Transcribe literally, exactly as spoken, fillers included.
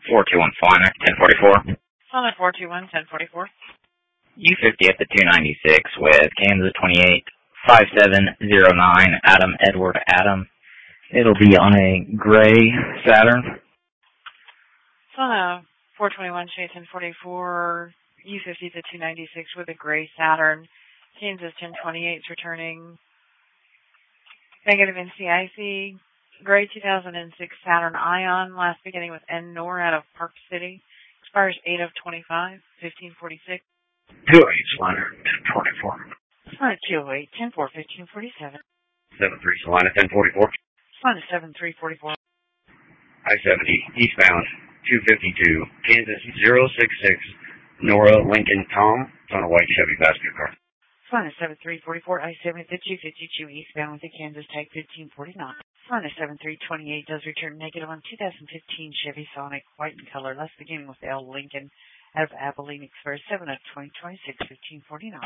four two one Fliner, ten forty-four. Fliner four two one, ten forty-four. U fifty at the two ninety-six with Kansas twenty-eight, five seven zero nine, Adam Edward Adam. It'll be on a gray Saturn. Fliner four twenty-one, Shea ten forty-four, U fifty at the two ninety-six with a gray Saturn. Kansas ten twenty-eight is returning. Negative N C I C. Gray two thousand six Saturn Ion, last beginning with N Nor out of Park City. Expires eight of twenty-five, fifteen forty-six. two oh eight Salina, ten forty-four. Salina two oh eight, ten four, fifteen forty-seven. seven three Salina, ten forty-four. Salina seven three forty-four. I seventy, eastbound, two fifty-two, Kansas zero six six, Nora Lincoln Tom. It's on a white Chevy basket car. Salina seven three forty-four, I seventy, the two fifty-two eastbound with the Kansas Type fifteen forty-nine. Salina seven three twenty-eight does return negative on two thousand fifteen Chevy Sonic, white in color, last beginning with L Lincoln out of Abilene, expires seven of twenty twenty-six, fifteen forty-nine.